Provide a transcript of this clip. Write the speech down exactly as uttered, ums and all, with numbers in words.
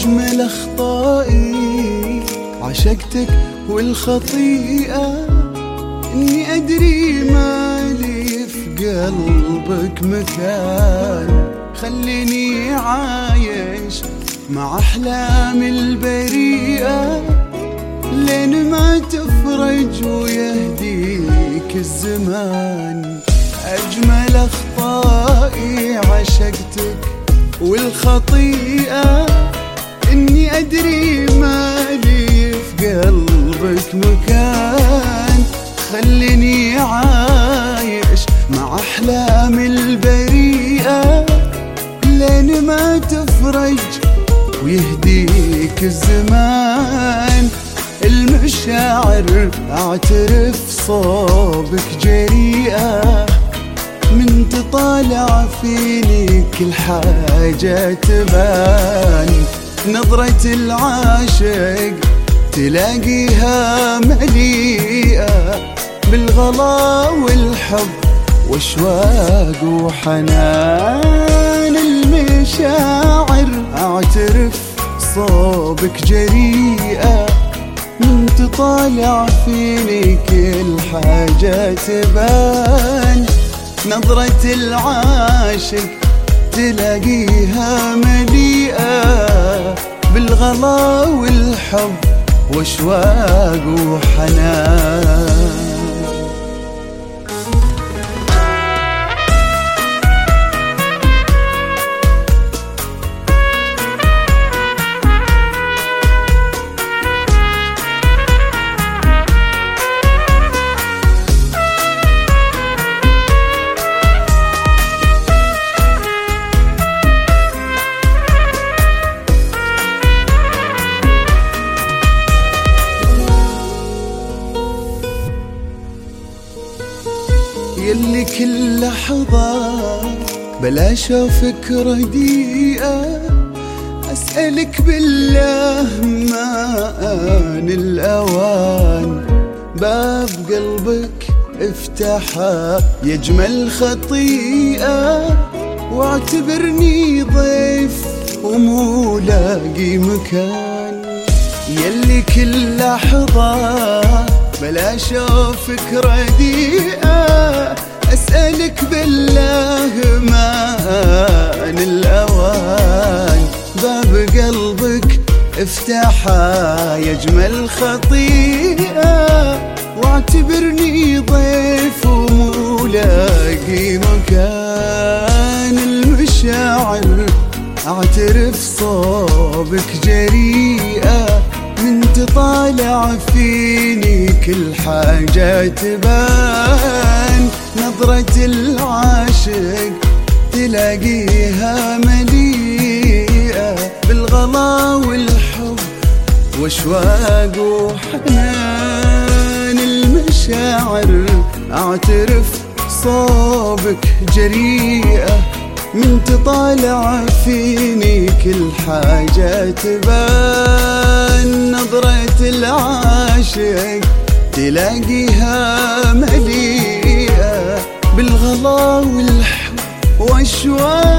أجمل أخطائي عشقتك والخطيئة إني أدري مالي في قلبك مكان. خليني عايش مع أحلامي البريئة لين ما تفرج ويهديك الزمان. أجمل أخطائي عشقتك والخطيئة إني أدري مالي في قلبك مكان. خليني عايش مع أحلامي البريئة لين ما تفرج ويهديك الزمان. المشاعر اعترف صوبك جريئة من تطالع فيني كل حاجة تبان. نظرة العاشق تلاقيها مليئة بالغلا والحب واشواق وحنان. المشاعر اعترف صوبك جريئة من تطالع فيني كل حاجة تبان. نظرة العاشق تلاقيها مليئة بالغلا والحب واشواق وحنان. يلي كل لحظة بلا أشوفك رديئة أسألك بالله ما آن الأوان. باب قلبك افتحها يجمل خطيئة واعتبرني ضيف ومو لاقي مكان. يلي كل لحظة بلا أشوفك رديئة أسألك بالله ما آن الأوان. باب قلبك افتحها يجمل خطيئة واعتبرني ضيف ومو لاقي مكان. المشاعر اعترف صوبك جريئة من تطالع فيني كل حاجة تبان. نظرة العاشق تلاقيها مليئة بالغلا والحب واشواق وحنان. المشاعر اعترف صوبك جريئة من تطالع فيني كل حاجة تبان. نظرة العاشق تلاقيها مليئة بالغلا والحب واشواق